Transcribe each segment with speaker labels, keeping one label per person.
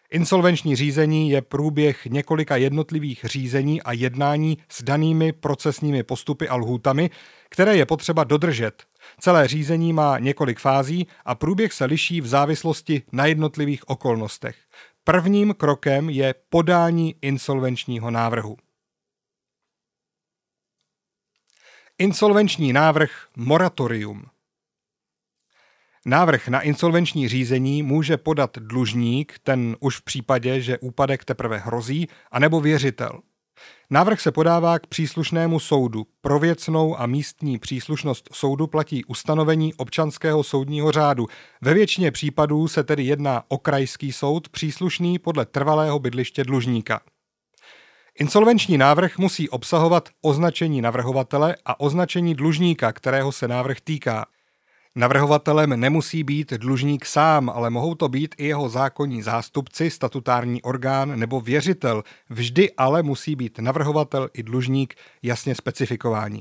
Speaker 1: Insolvenční řízení je průběh několika jednotlivých řízení a jednání s danými procesními postupy a lhůtami, které je potřeba dodržet. Celé řízení má několik fází a průběh se liší v závislosti na jednotlivých okolnostech. Prvním krokem je podání insolvenčního návrhu. Insolvenční návrh moratorium. Návrh na insolvenční řízení může podat dlužník, ten už v případě, že úpadek teprve hrozí, anebo věřitel. Návrh se podává k příslušnému soudu. Pro věcnou a místní příslušnost soudu platí ustanovení občanského soudního řádu. Ve většině případů se tedy jedná o krajský soud příslušný podle trvalého bydliště dlužníka. Insolvenční návrh musí obsahovat označení navrhovatele a označení dlužníka, kterého se návrh týká. Navrhovatelem nemusí být dlužník sám, ale mohou to být i jeho zákonní zástupci, statutární orgán nebo věřitel. Vždy ale musí být navrhovatel i dlužník jasně specifikováni.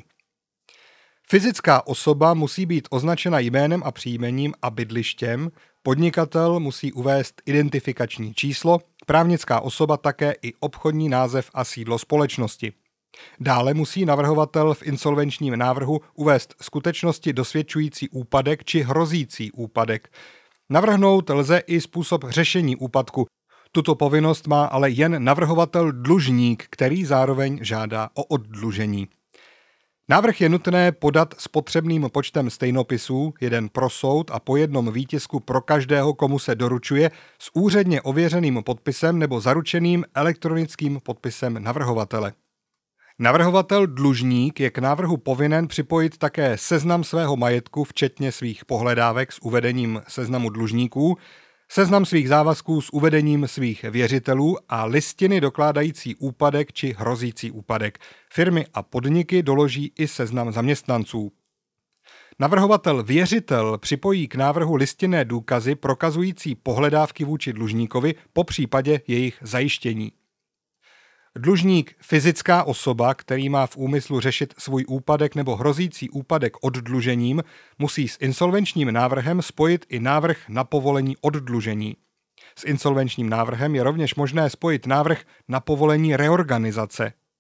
Speaker 1: Fyzická osoba musí být označena jménem a příjmením a bydlištěm, podnikatel musí uvést identifikační číslo, právnická osoba také i obchodní název a sídlo společnosti. Dále musí navrhovatel v insolvenčním návrhu uvést skutečnosti dosvědčující úpadek či hrozící úpadek. Navrhnout lze i způsob řešení úpadku. Tuto povinnost má ale jen navrhovatel dlužník, který zároveň žádá o oddlužení. Návrh je nutné podat s potřebným počtem stejnopisů, jeden pro soud a po jednom výtisku pro každého, komu se doručuje, s úředně ověřeným podpisem nebo zaručeným elektronickým podpisem navrhovatele. Navrhovatel dlužník je k návrhu povinen připojit také seznam svého majetku, včetně svých pohledávek s uvedením seznamu dlužníků, seznam svých závazků s uvedením svých věřitelů a listiny dokládající úpadek či hrozící úpadek. Firmy a podniky doloží i seznam zaměstnanců. Navrhovatel věřitel připojí k návrhu listinné důkazy prokazující pohledávky vůči dlužníkovi, popřípadě jejich zajištění. Dlužník, fyzická osoba, který má v úmyslu řešit svůj úpadek nebo hrozící úpadek oddlužením, musí s insolvenčním návrhem spojit i návrh na povolení oddlužení. S insolvenčním návrhem je rovněž možné spojit návrh na povolení reorganizace.